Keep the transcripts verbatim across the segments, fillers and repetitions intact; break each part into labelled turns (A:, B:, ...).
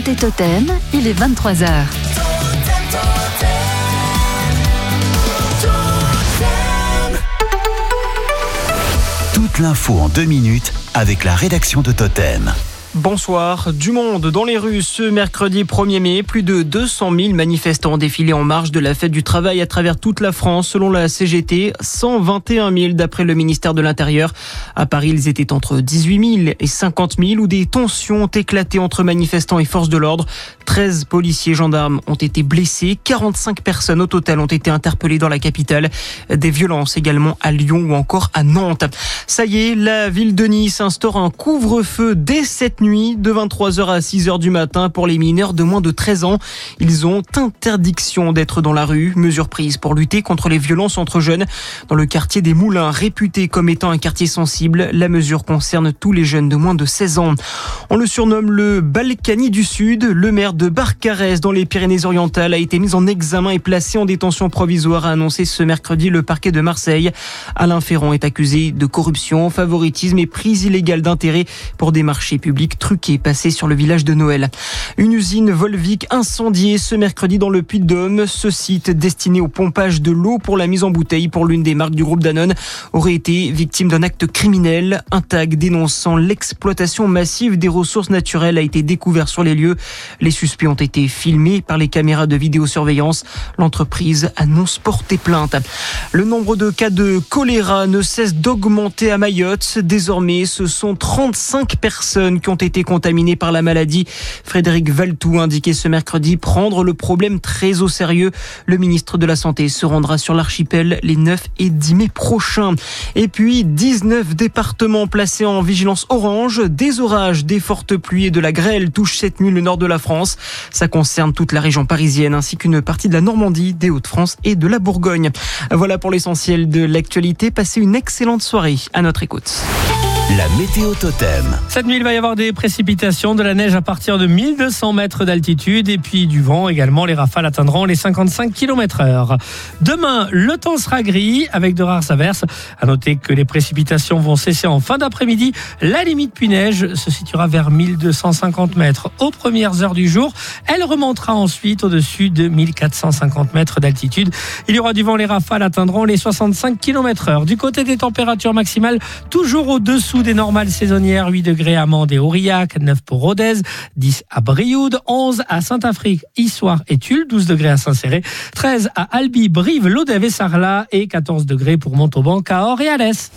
A: écoutez Totem, il est vingt-trois heures.
B: Toute l'info en deux minutes avec la rédaction de Totem.
C: Bonsoir. Du monde dans les rues ce mercredi premier mai. Plus de deux cent mille manifestants ont défilé en marge de la fête du travail à travers toute la France. Selon la C G T, cent vingt et un mille d'après le ministère de l'Intérieur. À Paris, ils étaient entre dix-huit mille et cinquante mille où des tensions ont éclaté entre manifestants et forces de l'ordre. treize policiers et gendarmes ont été blessés. quarante-cinq personnes au total ont été interpellées dans la capitale. Des violences également à Lyon ou encore à Nantes. Ça y est, la ville de Nice instaure un couvre-feu dès cette nuit de vingt-trois heures à six heures du matin pour les mineurs de moins de treize ans. Ils ont interdiction d'être dans la rue. Mesure prise pour lutter contre les violences entre jeunes. Dans le quartier des Moulins, réputé comme étant un quartier sensible, la mesure concerne tous les jeunes de moins de seize ans. On le surnomme le Balkany du Sud. Le maire de Barcarès dans les Pyrénées-Orientales a été mis en examen et placé en détention provisoire, a annoncé ce mercredi le parquet de Marseille. Alain Ferrand est accusé de corruption, favoritisme et prise illégale d'intérêt pour des marchés publics truqués passés sur le village de Noël. Une usine Volvic incendiée ce mercredi dans le Puy-de-Dôme. Ce site destiné au pompage de l'eau pour la mise en bouteille pour l'une des marques du groupe Danone aurait été victime d'un acte criminel. Un tag dénonçant l'exploitation massive des ressources naturelles a été découvert sur les lieux. Les suspects ont été filmés par les caméras de vidéosurveillance. L'entreprise annonce porter plainte. Le nombre de cas de choléra ne cesse d'augmenter à Mayotte. Désormais, ce sont trente-cinq personnes qui ont été contaminées par la maladie. Frédéric Valtou indiquait ce mercredi prendre le problème très au sérieux. Le ministre de la Santé se rendra sur l'archipel les neuf et dix mai prochains. Et puis, dix-neuf départements placés en vigilance orange. Des orages, des fortes pluies et de la grêle touchent cette nuit le nord de la France. Ça concerne toute la région parisienne ainsi qu'une partie de la Normandie, des Hauts-de-France et de la Bourgogne. Voilà pour l'essentiel de l'actualité. Passez une excellente soirée à notre écoute.
B: La météo Totem.
D: Cette nuit, il va y avoir des précipitations, de la neige à partir de mille deux cents mètres d'altitude et puis du vent également. Les rafales atteindront les cinquante-cinq kilomètres heure. Demain, le temps sera gris avec de rares averses. À noter que les précipitations vont cesser en fin d'après-midi. La limite pluie-neige se situera vers mille deux cent cinquante mètres aux premières heures du jour. Elle remontera ensuite au-dessus de mille quatre cent cinquante mètres d'altitude. Il y aura du vent, les rafales atteindront les soixante-cinq kilomètres heure. Du côté des températures maximales, toujours au-dessous des normales saisonnières, huit degrés à Mende et Aurillac, neuf pour Rodez, dix à Brioude, onze à Saint-Afrique, Issoire et Tulle, douze degrés à Saint-Céré, treize à Albi, Brive, Lodève et Sarlat et quatorze degrés pour Montauban, Cahors et Alès.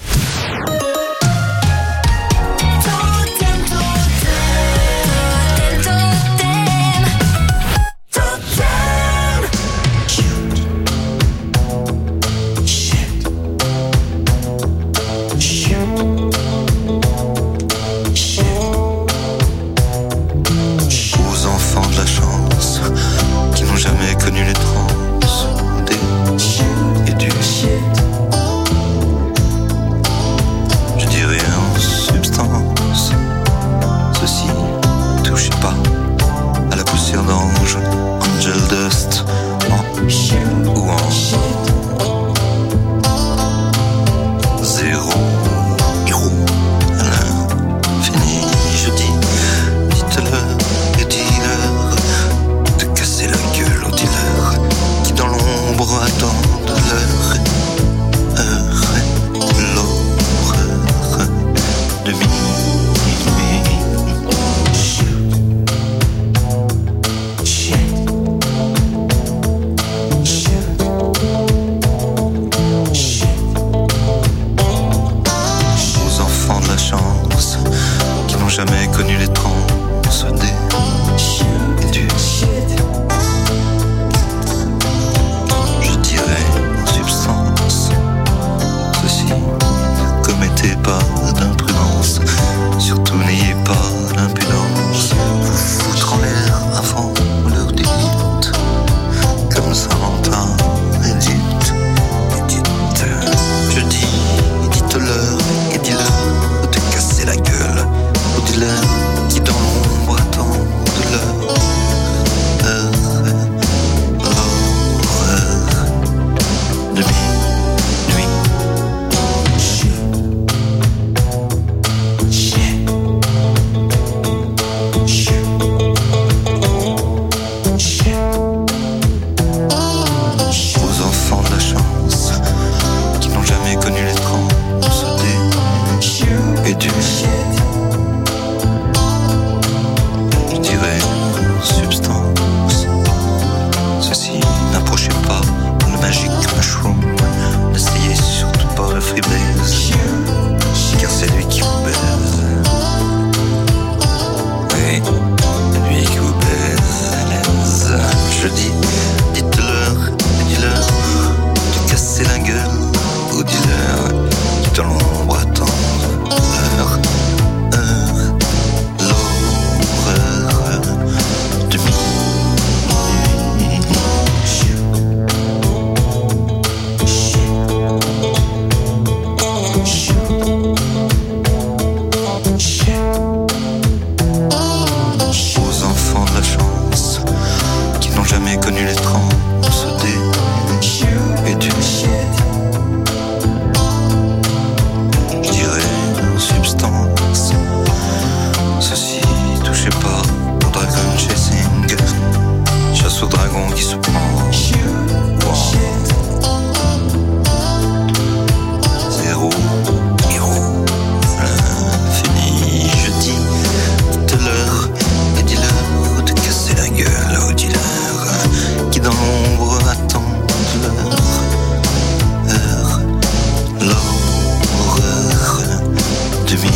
E: l'esprit brise, car c'est lui qui vous baise. Oui, lui qui vous baise à l'aise. Je dis, dites-leur, dis-leur de casser la gueule, ou dis-leur qui dans l'ombre attendent l'heure, heure, l'horreur de minuit. Aux enfants de la chance qui n'ont jamais connu les transes des et du je dirais aux substances. Ceci touchez pas au dragon chasing, chasse au dragon qui se prend. Wow. Zéro, héros, l'infini. Je dis, dites-leur et dis-leur de casser la gueule aux dealers qui dans l'ombre attendent l'heure, heure, l'horreur de minuit.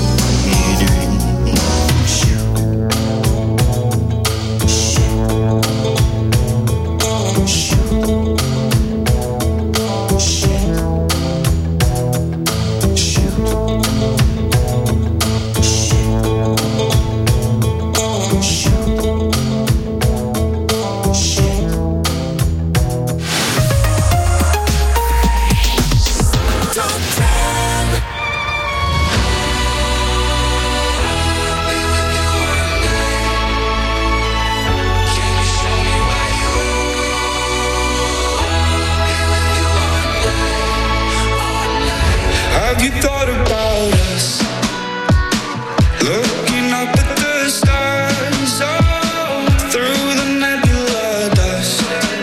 F: Have you thought about us? Looking up at the stars, oh, through the nebula dust.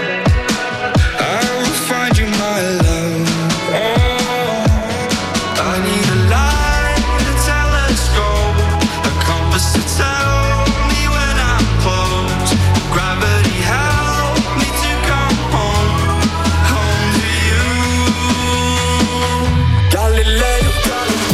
F: I will find you, my love. Oh, I need a light, a telescope, a compass to tell me when I'm close. Gravity help me to come home, home to you. Galileo, Galileo.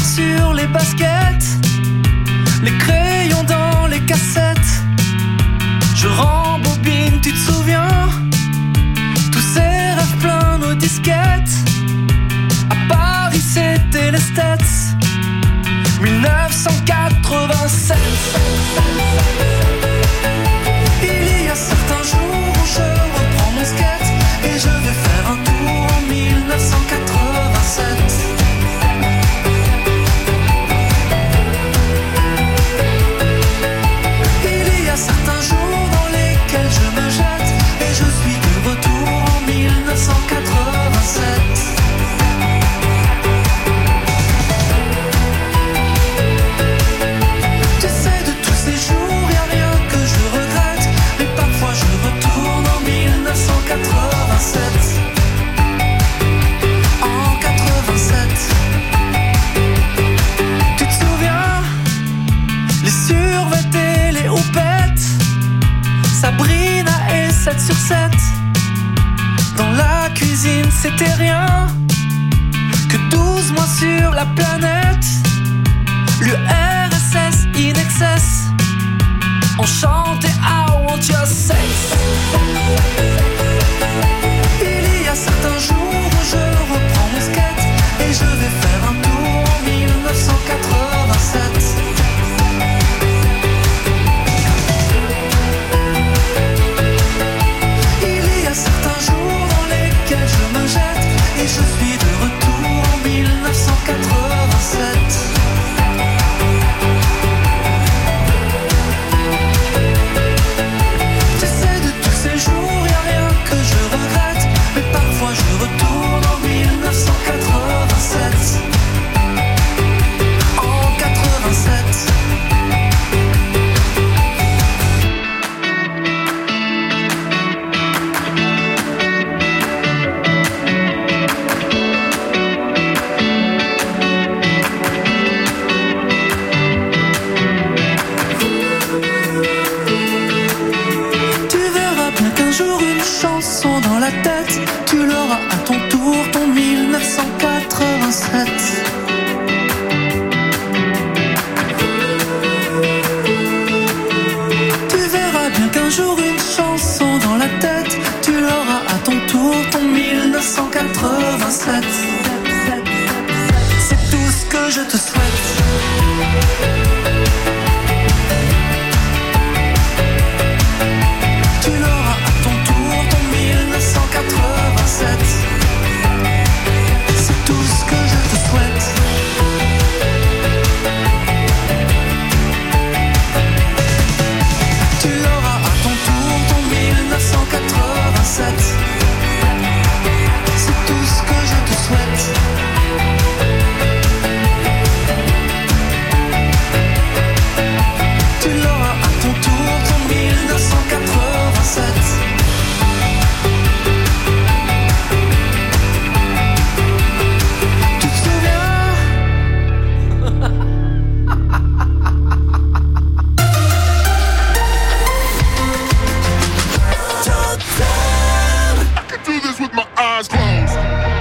G: sur les baskets, les crayons dans les cassettes. Je rembobine, tu te souviens? Tous ces rêves pleins nos disquettes. À Paris c'était les States, dix-neuf cent quatre-vingt-sept. Il y a certains jours où je reprends mon skate et je vais faire un tour en dix-neuf cent quatre-vingt-sept. Il y a certains jours dans lesquels je me jette et je suis de retour en dix-neuf cent quatre-vingt-sept. Tu sais, de tous ces jours, y a rien que je regrette, mais parfois je retourne en dix-neuf cent quatre-vingt-sept. En quatre-vingt-sept. Tu te souviens? Les survêtés et les houpettes, Sabrina et sept sur sept. Dans la cuisine c'était rien que douze mois sur la planète. L'U R S S in excess, on chantait I want your sex. Il y a certains jours où je reprends mon skate et je vais faire un tour en dix-neuf cent quatre-vingt-sept. Il y a certains jours dans lesquels je me jette et je suis de retour en dix-neuf cent quatre-vingt-sept. Tu sais, de tous ces jours, y a rien que je regrette, mais parfois je retourne en dix-neuf cent quatre-vingt-sept. En quatre-vingt-sept. Tu verras bien qu'un jour une chanson dans la tête, tu l'auras à ton tour, ton dix-neuf cent quatre-vingt-sept. Tu verras bien qu'un jour une chanson dans la tête, tu l'auras à ton tour, ton dix-neuf cent quatre-vingt-sept. C'est tout ce que je te souhaite. Tu l'auras à ton tour, ton dix-neuf cent quatre-vingt-sept. C'est tout ce que je te souhaite. Tu l'auras à ton tour, ton dix-neuf cent quatre-vingt-sept. C'est tout ce que je te souhaite. Tu l'auras à ton tour, ton dix-neuf cent quatre-vingt-sept. Tu te souviens?
H: I could do this with my eyes closed.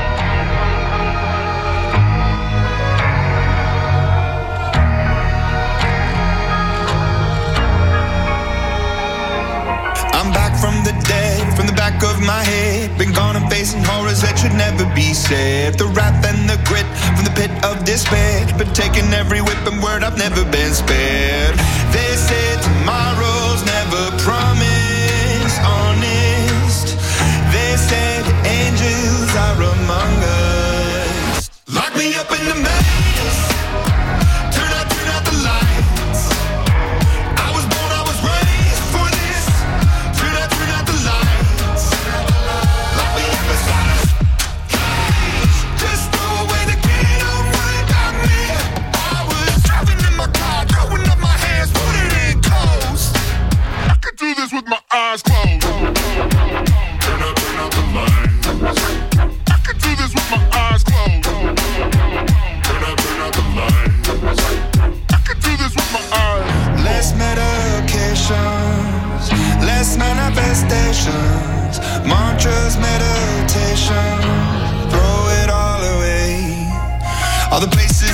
E: I'm back from the dead, from the back of my head. Been gone and facing horrors that should never be said. The wrath and the grit from the pit of despair. Been taking every whip and word, I've never been spared. They say tomorrow's never promised, honest. They said angels are among us. Lock me up in the maze. Turn out, turn out the lights. I was born, I was raised for this. Turn out, turn out the lights. Lock me up inside a cage. Just throw away the key, don't worry about me. I was driving in my car, throwing up my hands, put it in coast.
H: I could do this with my eyes closed. Turn out, turn out the lights. I could do this with my eyes closed. Turn out, turn out the lights.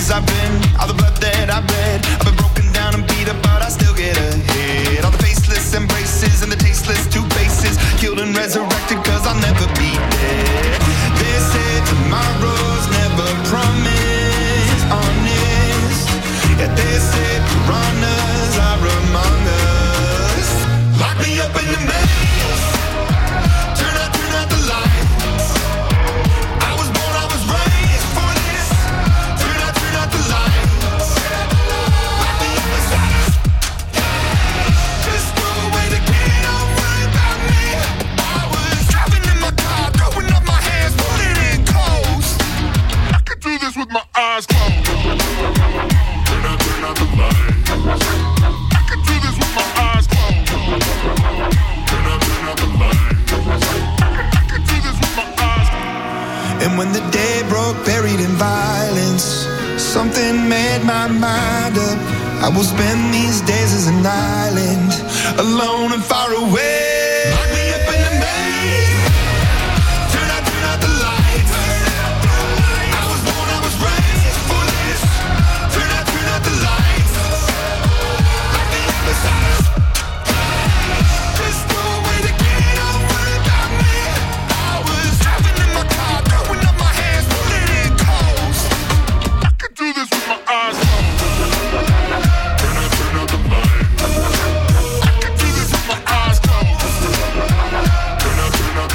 I: places I've been, all the blood that I've bled. I've been broken down and beat up, but I still get ahead. All the faceless embraces and the tasteless two faces, killed and resurrected cause I'll never be dead. They say tomorrow's never promised, honest. Yeah, they say piranhas are among us. Lock me up in the maze, turn out, turn out the lights. I was born, I was raised for this. Turn out, turn out the lights. Lock me up inside. Just throw away the key, don't worry about me. I was driving in my car, throwing up my hands, putting in coast.
H: I could do this with my eyes closed. Turn out, turn out the lights. I could do this with my eyes closed. Turn out, turn out the lights. I could do this with my eyes closed.
I: And when the day broke, buried in violence, something made my mind up. I will spend these days as an island, alone and far away. Lock me up in the maze, turn out, turn out the lights. I was born, I was raised for this. Turn out, turn out the lights. Lock me up inside. Just throw away the key, don't worry about me. I was driving in my car, throwing up my hands, putting in coast.
H: I could do this with my eyes closed. Turn out, turn out the lights. I could do this with my eyes closed. Turn out, turn out the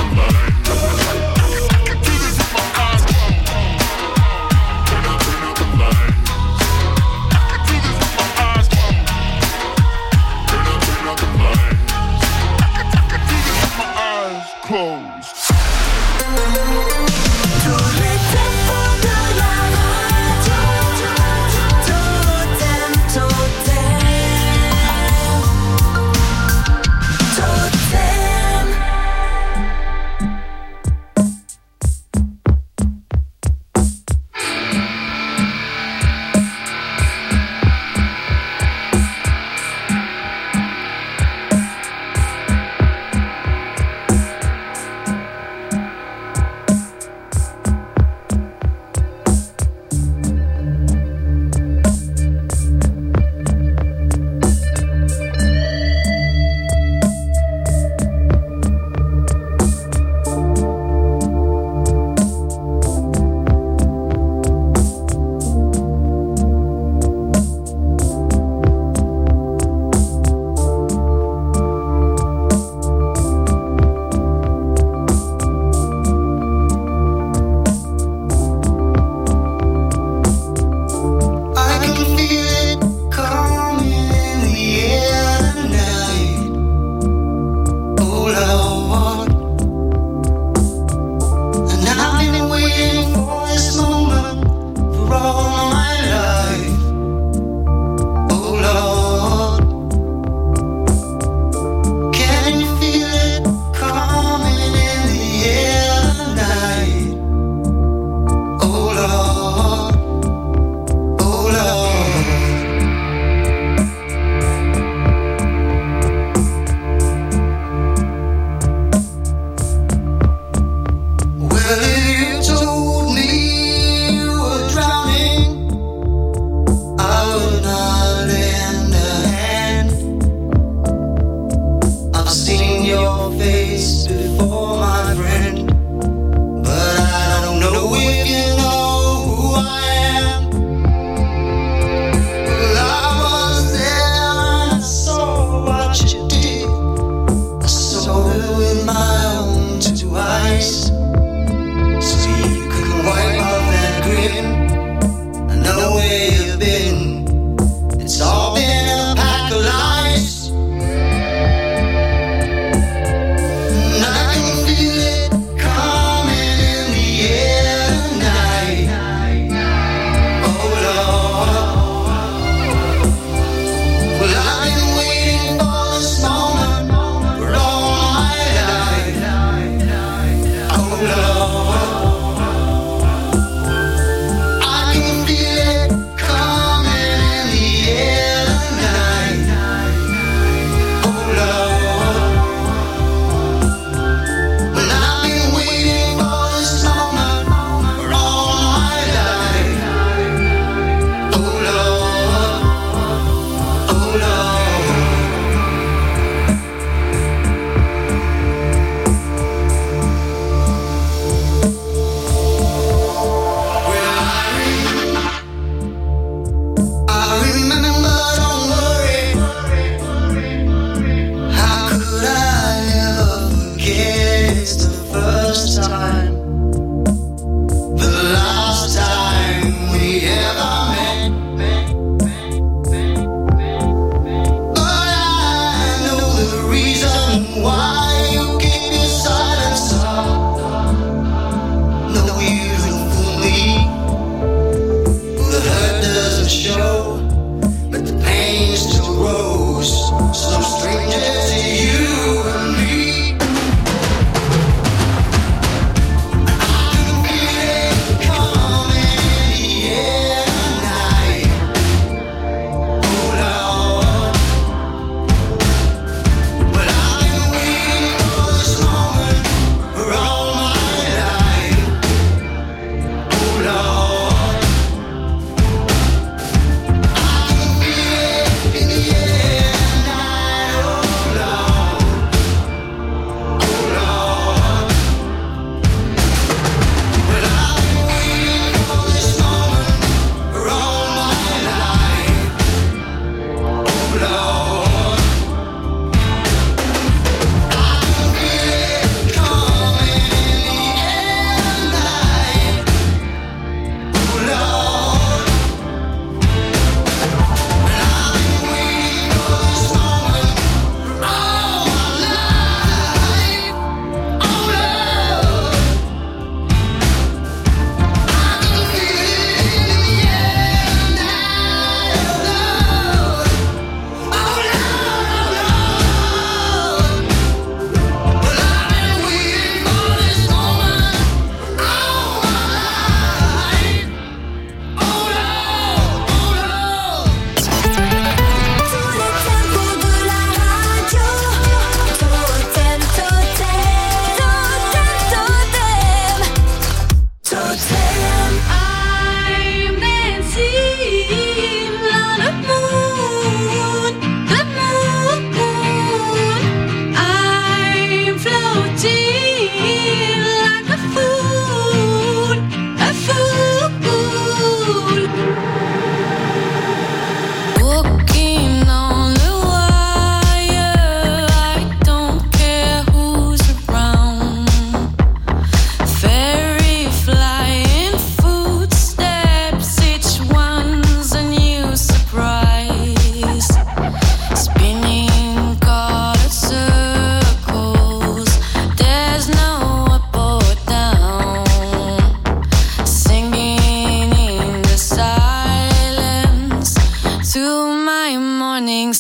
J: shooting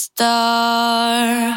J: star.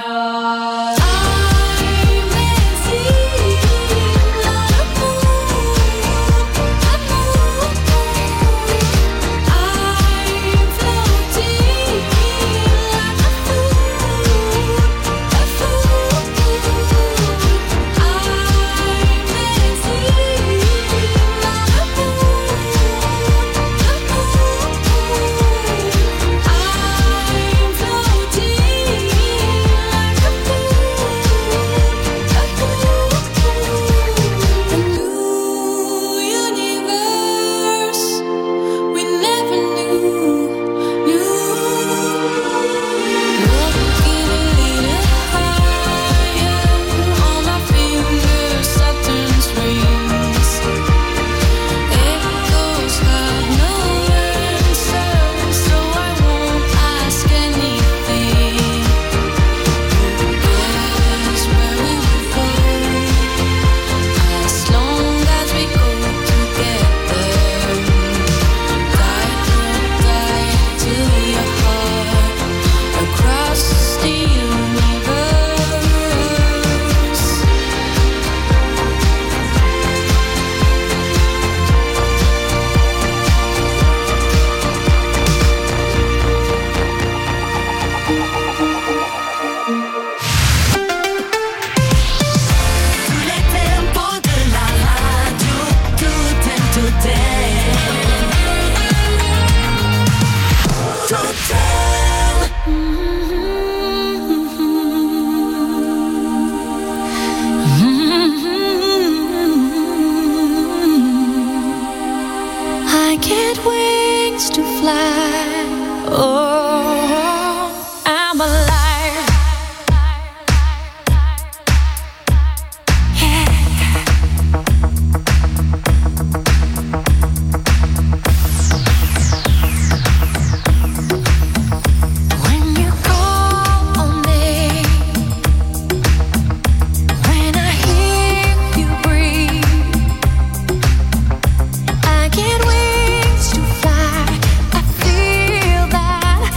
K: I get wings to fly. I feel that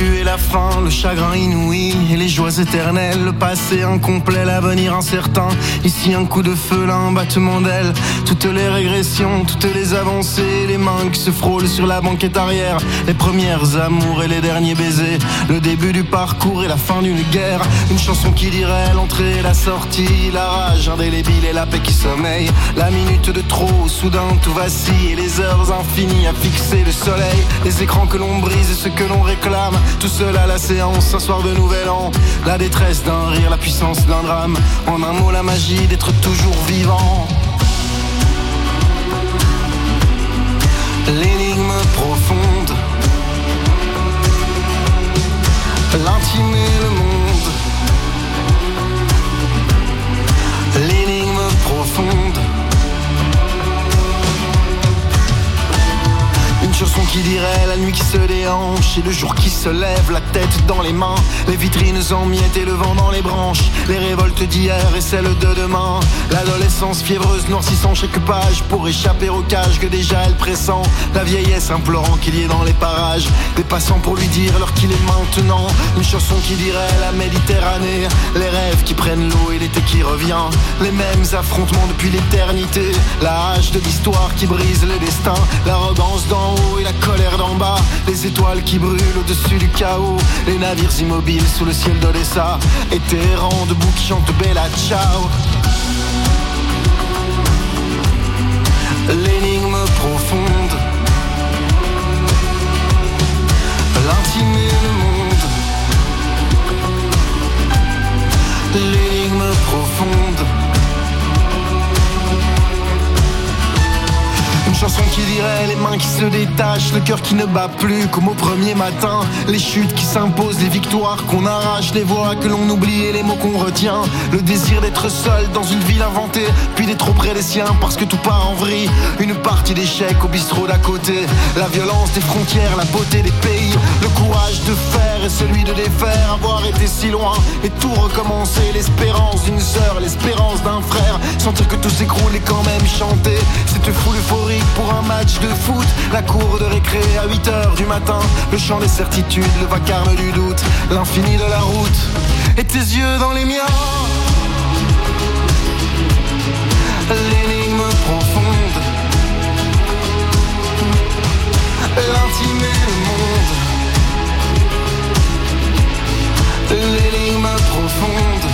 K: début et la fin, le chagrin inouï et les joies éternelles, le passé incomplet, l'avenir incertain. Ici un coup de feu, là un battement d'aile. Toutes les régressions, toutes les avancées, les mains qui se frôlent sur la banquette arrière, les premières amours et les derniers baisers, le début du parcours et la fin d'une guerre. Une chanson qui dirait l'entrée et la sortie, la rage indélébile et la paix qui sommeille. La minute de trop, soudain tout vacille, et les heures infinies à fixer le soleil. Les écrans que l'on brise et ce que l'on réclame, tout seul à la séance, un soir de nouvel an. La détresse d'un rire, la puissance d'un drame. En un mot, la magie d'être toujours vivant. L'énigme profonde, l'intime et le monde. L'énigme profonde, une chanson qui dirait la nuit qui se déhanche et le jour qui se lève, la tête dans les mains, les vitrines en miettes et le vent dans les branches, les révoltes d'hier et celles de demain, l'adolescence fiévreuse noircissant chaque page pour échapper au cage que déjà elle pressent, la vieillesse implorant qu'il y ait dans les parages des passants pour lui dire l'heure qu'il est maintenant. Une chanson qui dirait la Méditerranée, les rêves qui prennent l'eau et l'été qui revient, les mêmes affrontements depuis l'éternité, la hache de l'histoire qui brise le destin, l'arrogance d'en haut et la colère d'en bas, les étoiles qui brûlent au-dessus du chaos, les navires immobiles sous le ciel d'Odessa, et Téhéran debout qui chante Bella Ciao. L'énigme profonde, l'intime et le monde. L'énigme profonde, une chanson qui dirait les mains qui se détachent, le cœur qui ne bat plus comme au premier matin, les chutes qui s'imposent, les victoires qu'on arrache, les voix que l'on oublie et les mots qu'on retient, le désir d'être seul dans une ville inventée, puis d'être auprès des siens parce que tout part en vrille, une partie d'échecs au bistrot d'à côté, la violence des frontières, la beauté des pays, le courage de faire et celui de défaire, avoir été si loin et tout recommencer, l'espérance d'une sœur, l'espérance d'un frère, sentir que tout s'écroule et quand même chanter cette foule euphorique pour un match de foot, la cour de récré à huit heures du matin, le chant des certitudes, le vacarme du doute, l'infini de la route, et tes yeux dans les miens. L'énigme profonde, l'intime et le monde. L'énigme profonde,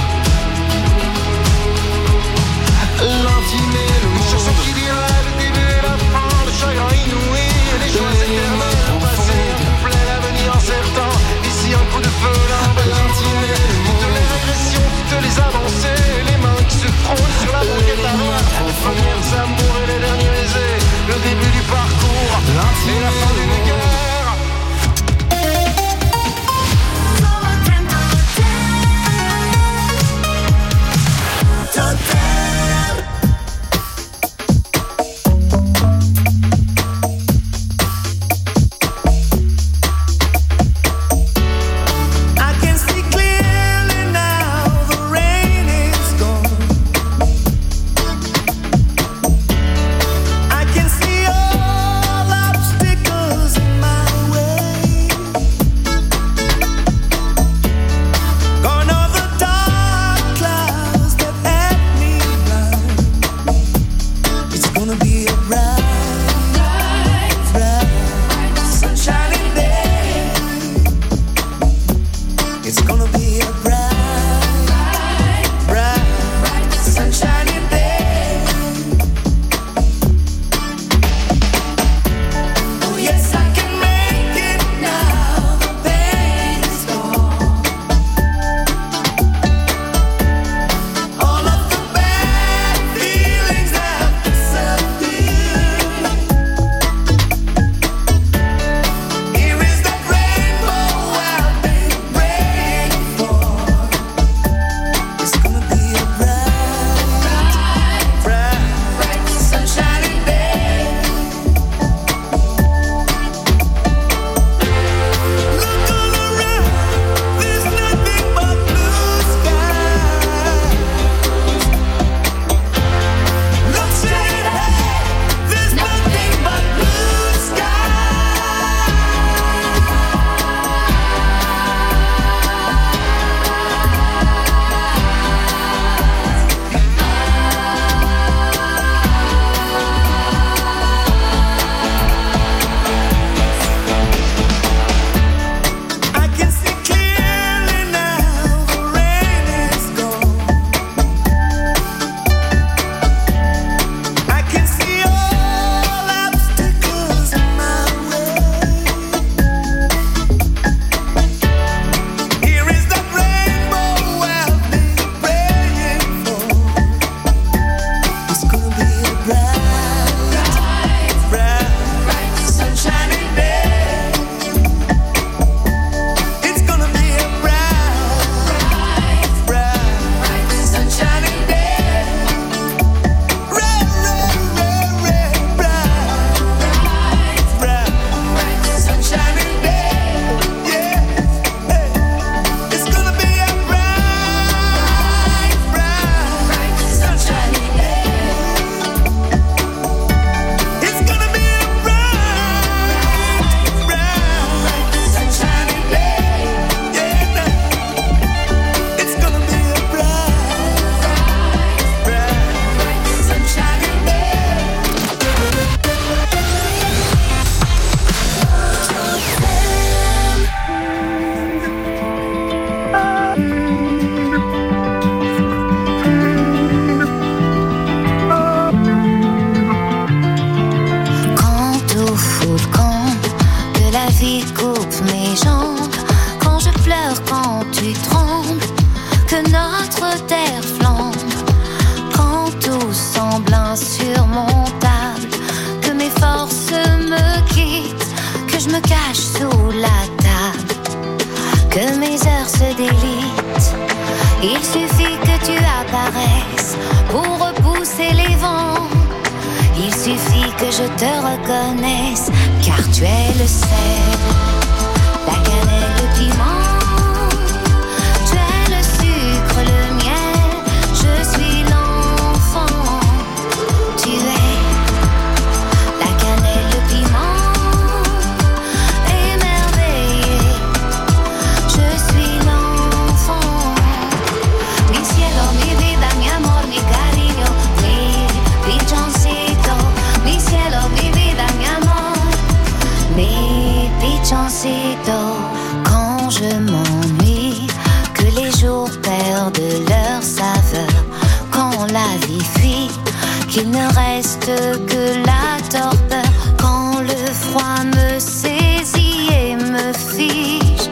K: l'intime et le monde. Une chanson qui dirait le début et la fin, le chagrin inouï et les joies éternelles, le passé complet, l'avenir incertain. Ici un coup de feu, là un l'intime et le monde. Toutes les régressions, toutes les avancées, les mains qui se frôlent sur la banquette arrière, les premières amours et les derniers baisers, le début du parcours et la fin d'une guerre.
L: For peur quand tu trembles, que notre terre flambe, quand tout semble insurmontable, que mes forces me quittent, que je me cache sous la table, que mes heures se délitent. Il suffit que tu apparaisses pour repousser les vents. Il suffit que je te reconnaisse, car tu es le sel, la cannelle, le piment. Tu es le sucre, le miel, je suis l'enfant. Tu es la cannelle, le piment, émerveillé, je suis l'enfant. Mi cielo, mi vida, mi amor, mi cariño, mi pichoncito. Mi cielo, mi vida, mi amor, mi pichoncito. Quand je m'ennuie, que les jours perdent leur saveur, quand la vie fuit, qu'il ne reste que la torpeur, quand le froid me saisit et me fige,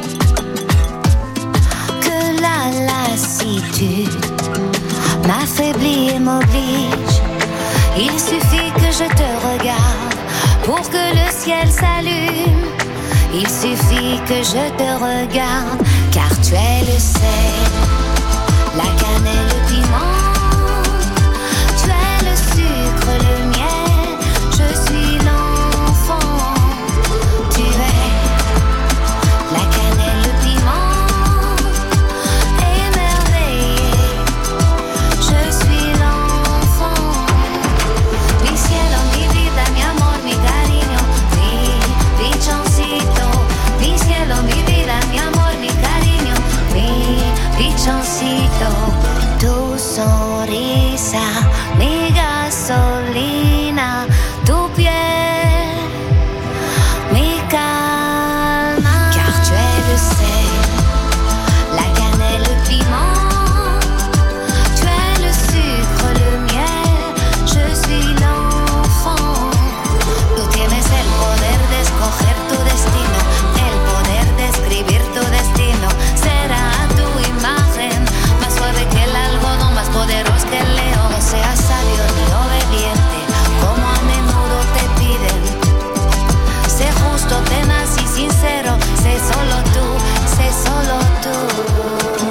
L: que la lassitude m'affaiblit et m'oblige. Il suffit que je te regarde pour que le ciel s'allume. Il suffit que je te regarde, car tu es le sel, la cannelle, le piment. Tu es le sucre, le miel, je suis l'enfant. Tu es la cannelle, le piment, émerveillé, je suis l'enfant. Mi cielo, mi vida, mi amor, mi cariño, mi pichoncito. Mi cielo, mi vida, mi amor, mi cariño, mi pichoncito. Tu sonrisa, mi gasolina, tu piel, mi calma. Car tu es le sel, la cannelle, le piment. Tu es le sucre, le miel, je suis l'enfant. Tú tienes el poder de escoger tu destino, el poder de escribir tu destino. Será tu imagen, más suave que el algodón, más poderoso que el león. No seas sabio ni obediente, como a menudo te piden. Sé justo, tenaz y sincero, sé solo tú, sé solo tú.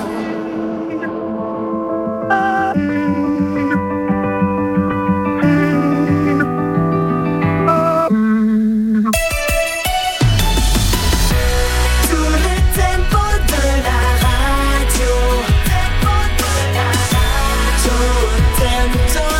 G: Tout le tempo de la radio. Totem,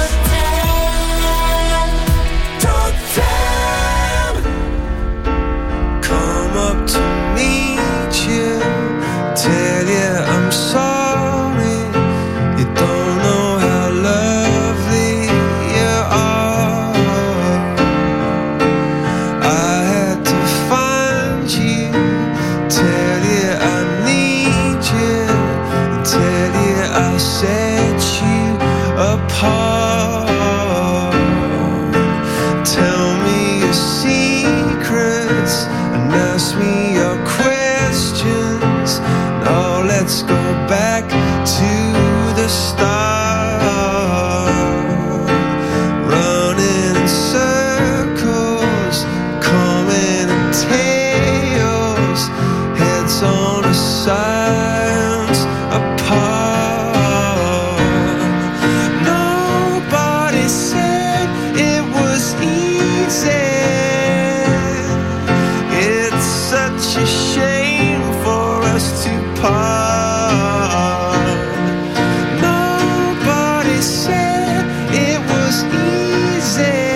G: totem, totem.
F: Come up to meet you, tell you I'm sorry. You don't know how lovely you are. I had to find you, tell you I need you, tell you I set you apart. Tell me your secrets and ask me your questions. Now let's go back to the start. Running in circles, coming in tails, heads on the sides apart. Nobody said it was easy. It's such a shame for us to part. Nobody said it was easy.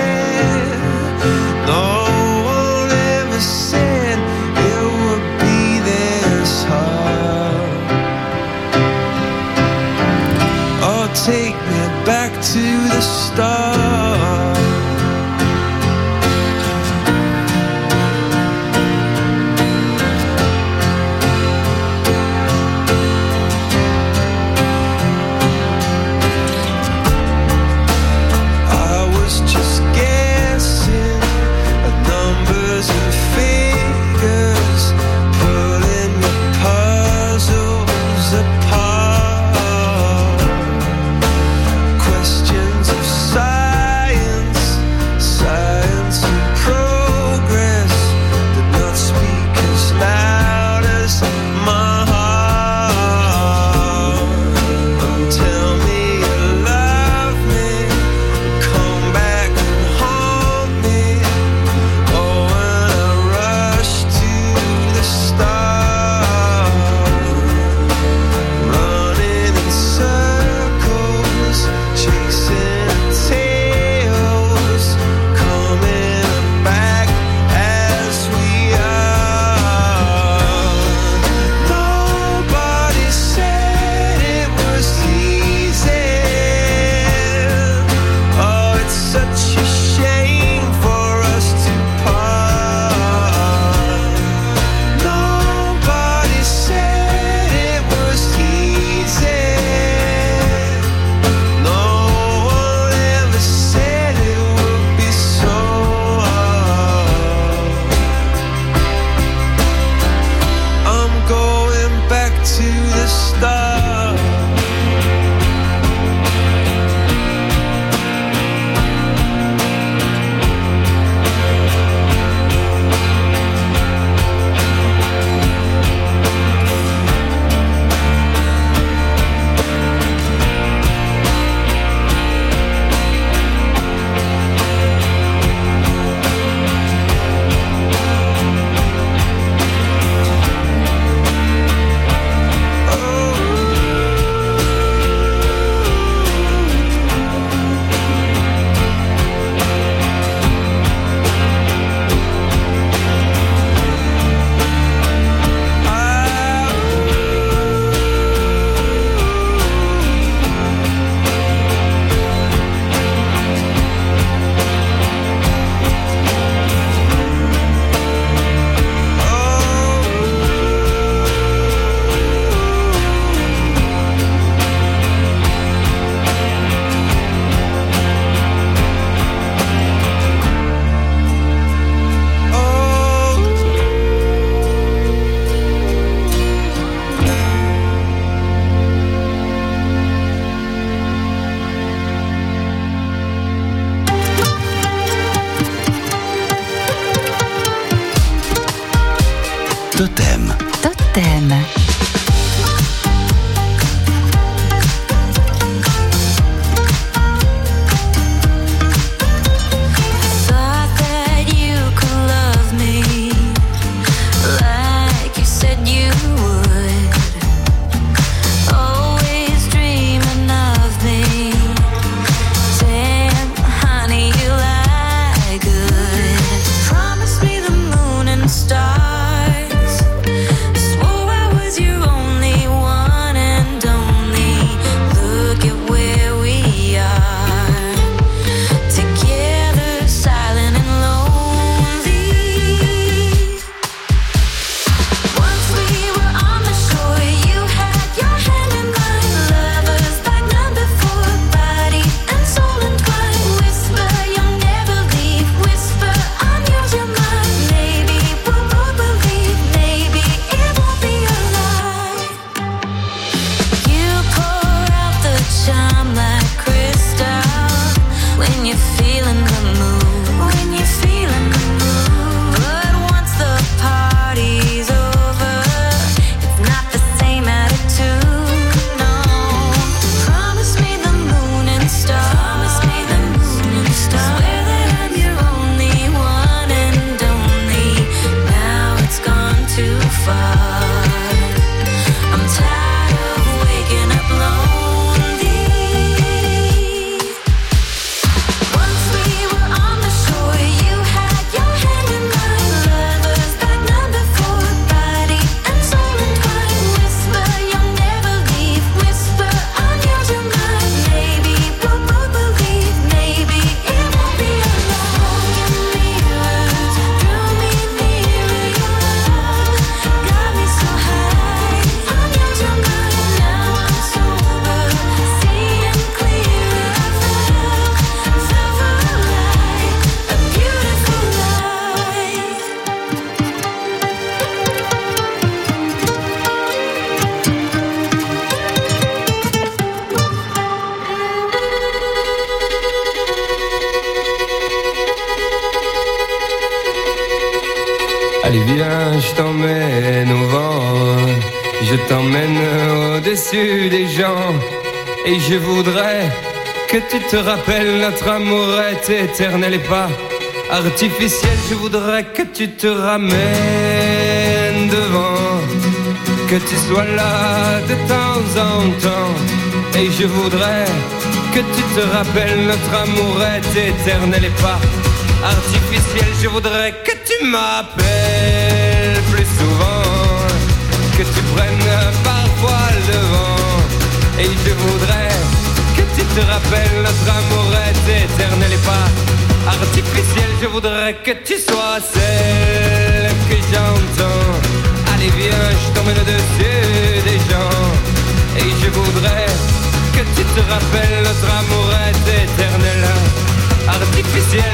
F: No one ever said it would be this hard. Oh, take me back to the start. to the start.
B: Totem.
A: Totem.
J: Thought that you could love me like you said you would. Always dreaming of me. Damn, honey, you lie good. Promise me the moon and stars.
M: Allez viens, je t'emmène au vent, je t'emmène au-dessus des gens. Et je voudrais que tu te rappelles, notre amour est éternel et pas artificiel. Je voudrais que tu te ramènes devant, que tu sois là de temps en temps. Et je voudrais que tu te rappelles, notre amour est éternel et pas artificiel. Je voudrais que tu m'appelles plus souvent, que tu prennes parfois le vent. Et je voudrais que tu te rappelles, notre amour est éternel et pas artificiel. Je voudrais que tu sois celle que j'entends. Allez viens, je t'emmène au-dessus des gens. Et je voudrais que tu te rappelles, notre amour est éternel, artificiel.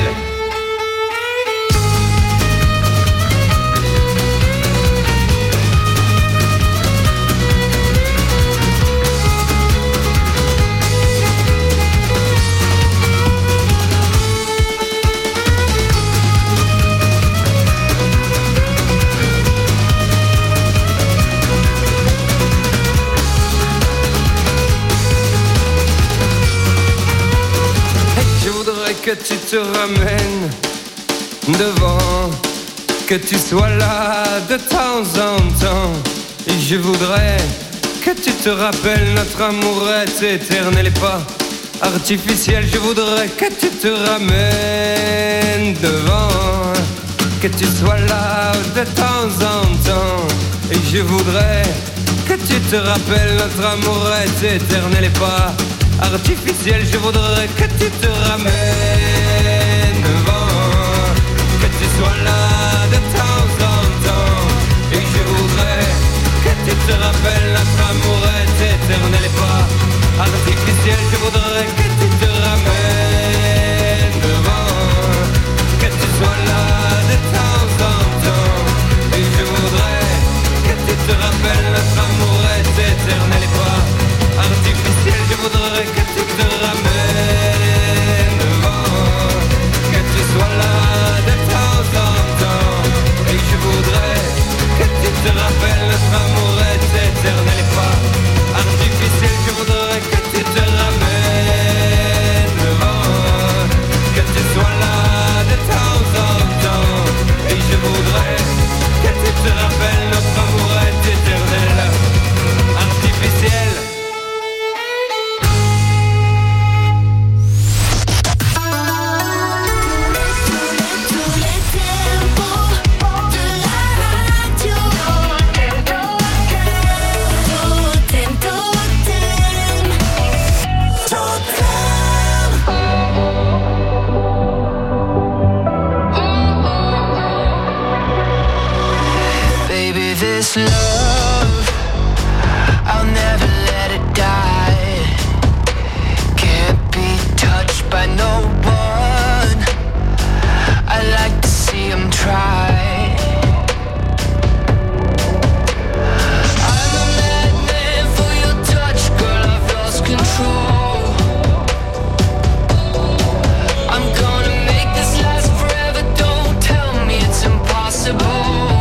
M: que tu te ramènes devant, que tu sois là de temps en temps. Et je voudrais que tu te rappelles, notre amour est éternel et pas artificiel. Je voudrais que tu te ramènes devant, que tu sois là de temps en temps. Et je voudrais que tu te rappelles, notre amour est éternel et pas artificiel. Je voudrais que tu te ramènes devant, que tu sois là de temps en temps. Et je voudrais que tu te rappelles, notre amour est éternel et pas artificiel. Je voudrais que tu te ramènes devant, que tu sois là de temps en temps. Et je voudrais que tu te rappelles, notre amour est éternel et pas artificiel. Je voudrais que tu te ramènes devant, que tu sois là de temps en temps. Et je voudrais que tu te rappelles, notre amour est éternel et pas artificiel. Je voudrais que tu te ramènes devant, que tu sois là de temps en temps. Et je voudrais que tu te rappelles, notre amour est éternel, artificiel.
G: Baby, this love, I'll never let it die. Can't be touched by no one. I like to see 'em try. I'm a madman for your touch, girl, I've lost control. I'm gonna make this last forever, don't tell me it's impossible.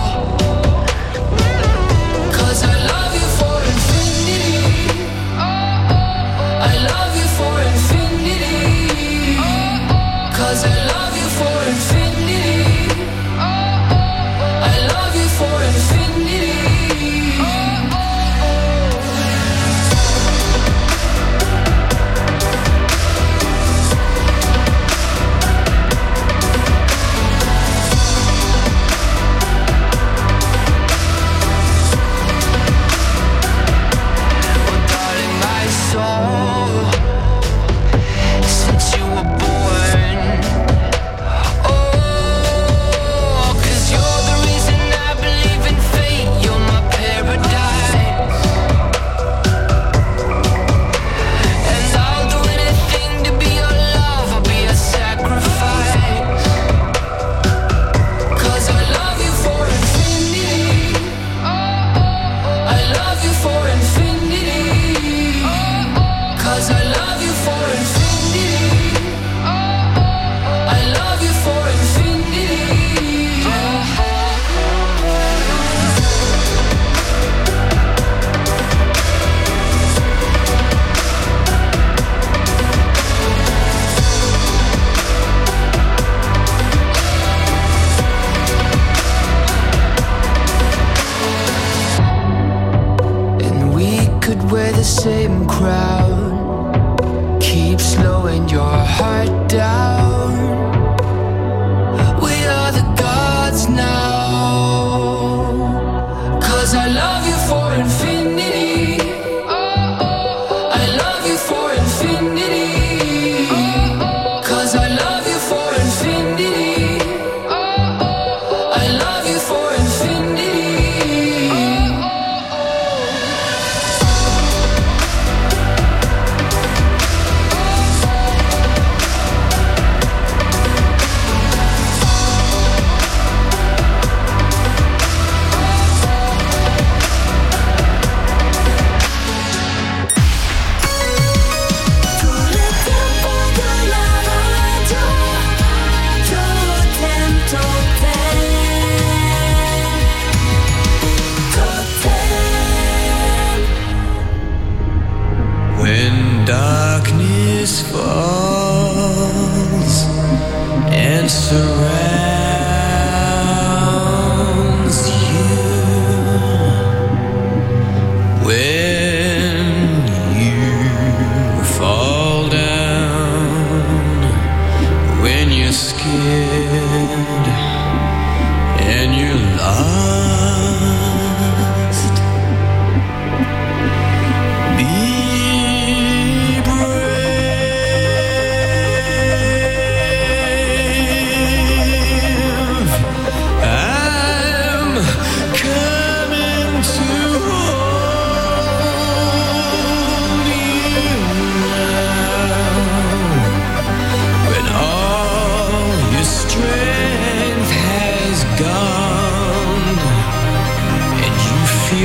G: I love you for infinity. I love you for infinity. Cause I love you for infinity. I love you for infinity. Since you were born, oh, 'cause you're the reason I believe in fate. You're my paradise, and I'll do anything to be your love. I'll be a sacrifice, 'cause I love you for infinity. I love you for infinity. Cause I love you for infinity. I love you for infinity. And we could wear the same crown, keep slowing your heart down. We are the gods now. Cause I love you for infinity. I love you for infinity. Cause I love you for infinity. I love you for infinity.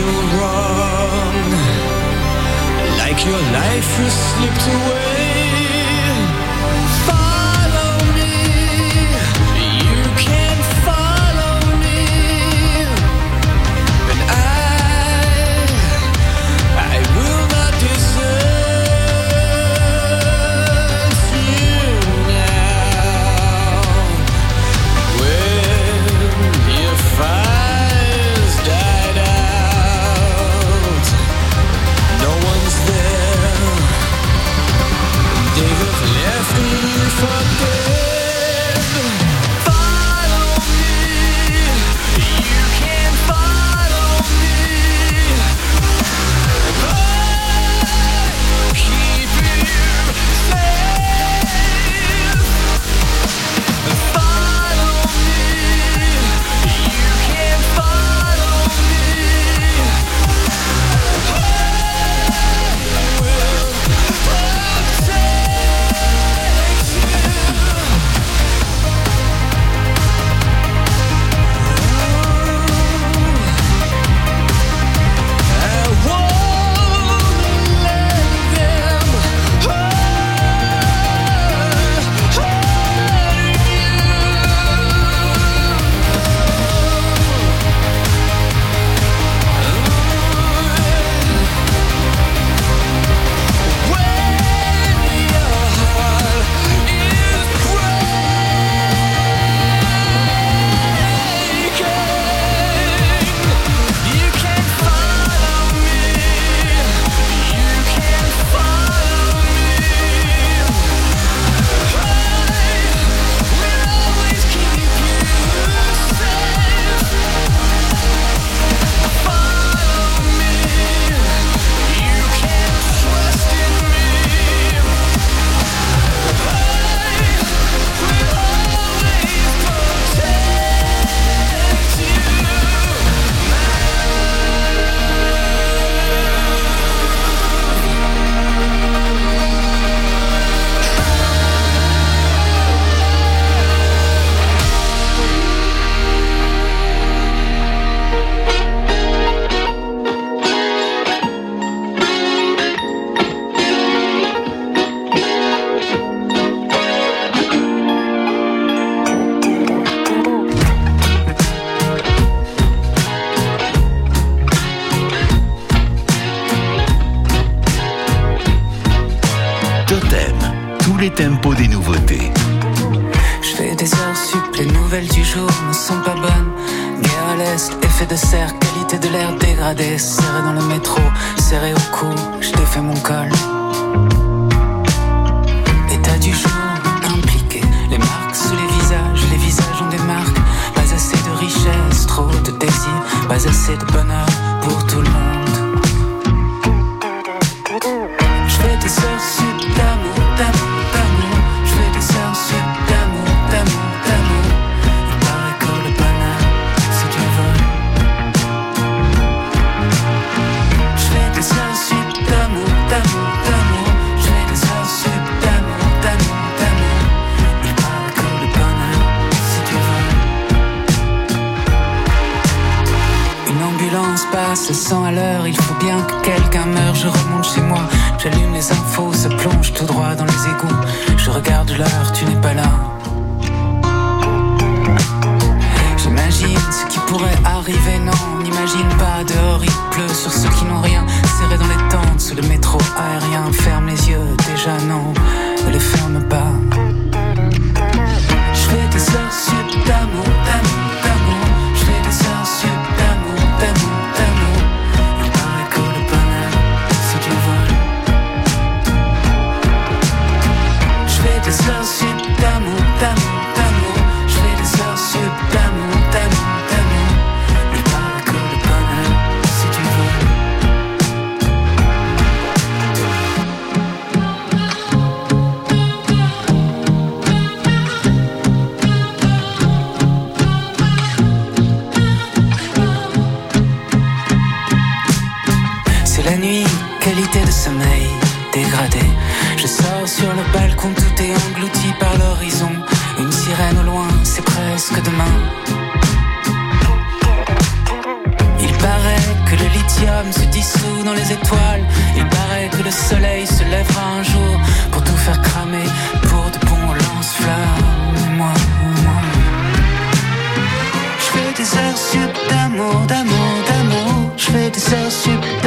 F: wrong, like your life has slipped away. Follow me, you can follow me, and I, I will not desert you now. When your fires died out, no one's there. They have left me for dead. Follow me, you can follow me. I'm keeping you safe. Follow me, you can follow me.
B: Totem, tous les tempos des nouveautés.
N: Je fais des heures sup, les nouvelles du jour ne sont pas bonnes. Guerre à l'est, effet de serre, qualité de l'air dégradée. Serré dans le métro, serré au cou, je défais mon col. État du jour, impliqué. Les marques sous les visages, les visages ont des marques. Pas assez de richesse, trop de désir. Pas assez de bonheur pour tout le monde. Je fais des heures sup d'amour, d'amour, d'amour. Je fais des heures sup d'amour, d'amour, d'amour. Il paraît que le bonheur, c'est du vol. Je fais des heures sup d'amour, d'amour, d'amour. Je fais des heures sup d'amour, d'amour, d'amour. Il paraît que le bonheur, c'est du vol. Une ambulance passe à cent à l'heure. Il faut bien que quelqu'un meure. Je remonte chez moi. J'allume les infos, ça plonge tout droit dans les égouts. Je regarde l'heure, tu n'es pas là. J'imagine ce qui pourrait arriver, non, on n'imagine pas. Dehors il pleut sur ceux qui n'ont rien. Serré dans les tentes, sous le métro aérien. Ferme les yeux, déjà non, ne les ferme pas. Je fais des heures sup d'amour, d'amour, d'amour. Je fais des heures sup d'amour, d'amour, d'amour. Il paraît que le bonheur, c'est du vol. Je fais des heures sup d'amour, d'amour, d'amour. Je fais des heures sup d'amour, d'amour, d'amour. Il paraît que le bonheur, c'est du vol. C'est la nuit, qualité de sommeil dégradé. Je sors sur le balcon, tout est englouti par l'horizon. Une sirène au loin, c'est presque demain. Il paraît que le lithium se dissout dans les étoiles. Il paraît que le soleil se lèvera un jour pour tout faire cramer, pour de bons lance-flammes. Moi, moi, je fais des heures sup d'amour, d'amour, d'amour. Je fais des heures sup